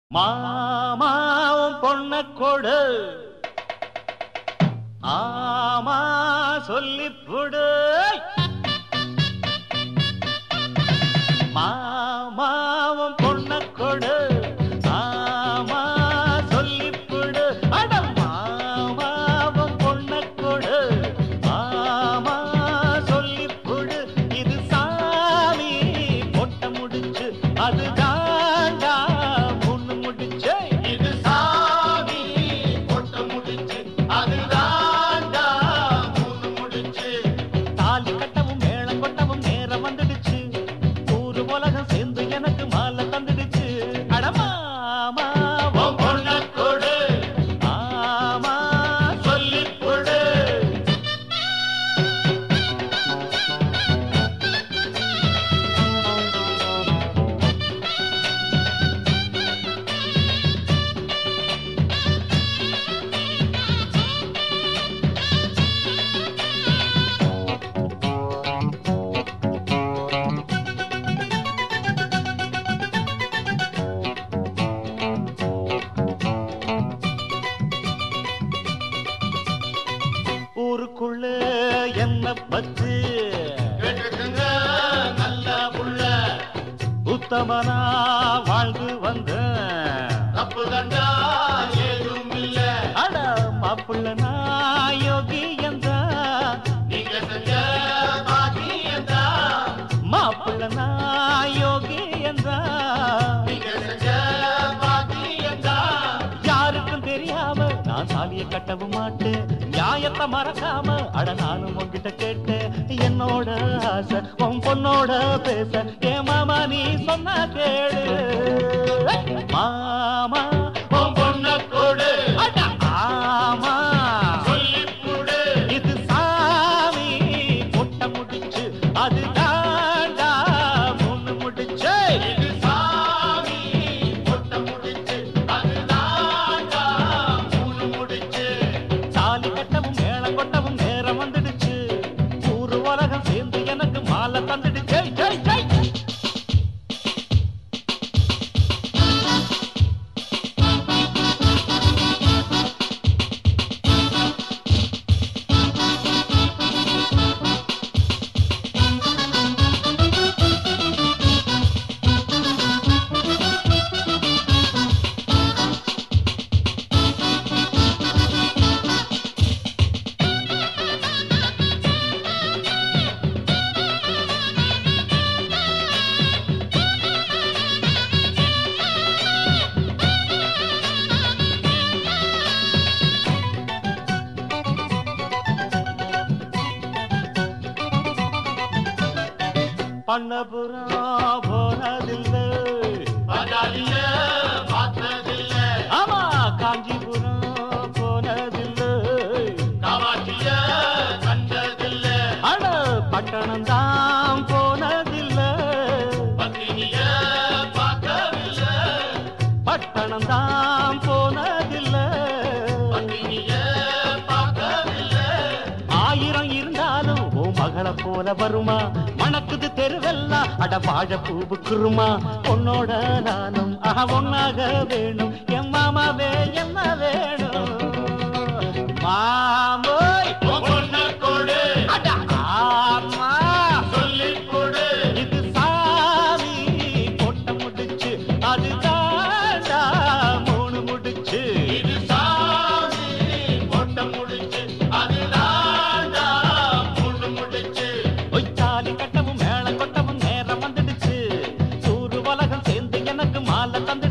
மாமாவும் பொண்ண கொடு ஆமா சொல்லிப்புடு மாமாவும் பொண்ண கொடு ஆமா சொல்லிப்புடு அட மாமாவும் பொண்ண கொடு ஆமா சொல்லிப்புடு இது சாமி பொட்ட முடிச்சு அது தாண்டா முன்னு முடிச்சு இது சாமி பொட்ட முடிச்சு அது தாண்டா முன்னு முடிச்சு தாலி கட்டவும் மேளம் கொட்டவும் நேரம் வந்துடுச்சு ஊரு உலகம் சேர்ந்து எனக்கு மாலை தந்துடுச்சு அடமாமா பொண்ண கொடு ஆமா சொல்லிப்புடு ஊருக்குள்ள என்ன பத்து நல்ல புள்ள உத்தமனா வாழ்ந்து வந்த தப்பு கண்டா ஏதும் இல்ல அட மாப்புள்ள நான் யோகி எந்த நீங்க செஞ்ச பாக்கி எந்த மாப்புள்ள நான் யோகி எந்த நீங்க செஞ்ச பாக்கி எந்த யாருக்கும் தெரியாம நான் சாலியை கட்டவும் மாட்டேன் நியாயத்தை மறக்காம அட நானும் உன்கிட்ட கேட்டேன் என்னோட ஆசை உன் பொண்ணோட பேச ஏ மாமா நீ சொன்ன கேளு மாமா உன் பொண்ண கொடு ஆமா சொல்லிப்புடு இது சாமி பொட்ட முடிச்சு அது தாண்டா முன்னு முடிச்சு இது சாமி பொட்ட முடிச்சு அது தாண்டா முன்னு முடிச்சு தாலி கட்டவும் மேளம் கொட்டவும் நேரம் வந்துடுச்சு ஊரு உலகம் சேர்ந்து எனக்கு மாலை தந்துடுச்சு ஜெய் ஜெய் பண்ணபுரம் போனதில்லை பார்த்ததில்லை ஆமா காஞ்சிபுரம் போனதில்லை காமாட்சிய கண்டதில்லை அட பட்டணம் தான் போனதில்லை பத்தினிய பார்க்கவில்லை பட்டணம் தான் போனதில்லை பத்தினிய பார்க்கவில்லை ஆயிரம் இருந்தாலும் ஓ மகளை போல வருமா மணக்குது தெருவெல்லாம் அட வாழ பூவுக்குருமா உன்னோட நானும் ஒன்னாக வேணும் என் மாமாவே என்ன வேணும் மாமோய் பொண்ண கொடு அட ஆமா சொல்லிப்புடு இது சாமி பொட்ட முடிச்சு அது தாண்டா மூணு முடிச்சு இது சாமி பொட்ட முடிச்சு அது தாண்டா மூணு முடிச்சு தாலி கட்டவும் மேளம் கொட்டவும் நேரம் வந்துடுச்சு ஊரு உலகம் சேர்ந்து எனக்கு மாலை தந்து